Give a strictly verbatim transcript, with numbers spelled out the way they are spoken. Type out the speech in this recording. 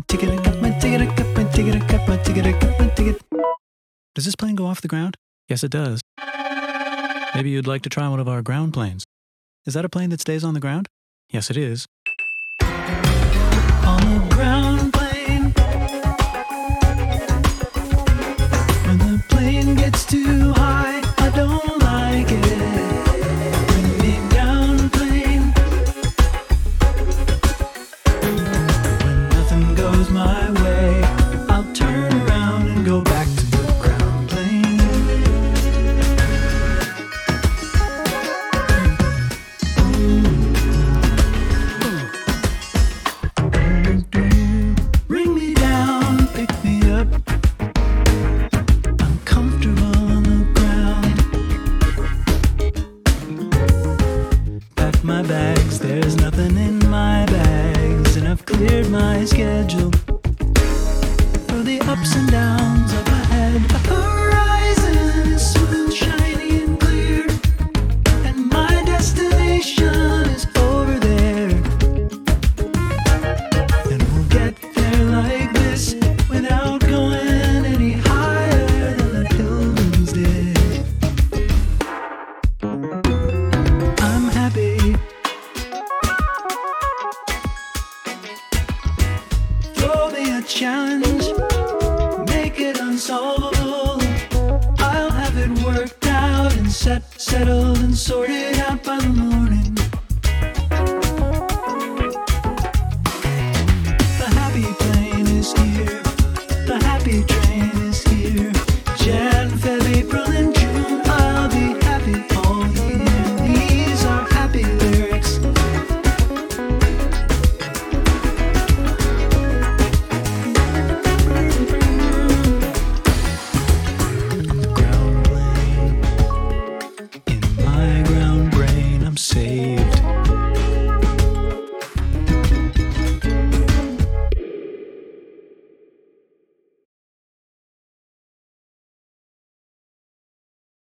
ticket, I got my ticket, I got my ticket, I got my ticket, I got my ticket. Does this plane go off the ground? Yes, it does. Maybe you'd like to try one of our ground planes. Is that a plane that stays on the ground? Yes, it is. On the ground plane. When the plane gets too high, I don't like it. Bring me down, plane. When nothing goes my way, I'll turn around and go back to the ground plane. Bring me down, pick me up. I'm comfortable on the ground. Pack my bags, there's nothing in my bags, and I've cleared my schedule for the ups and downs of ahead.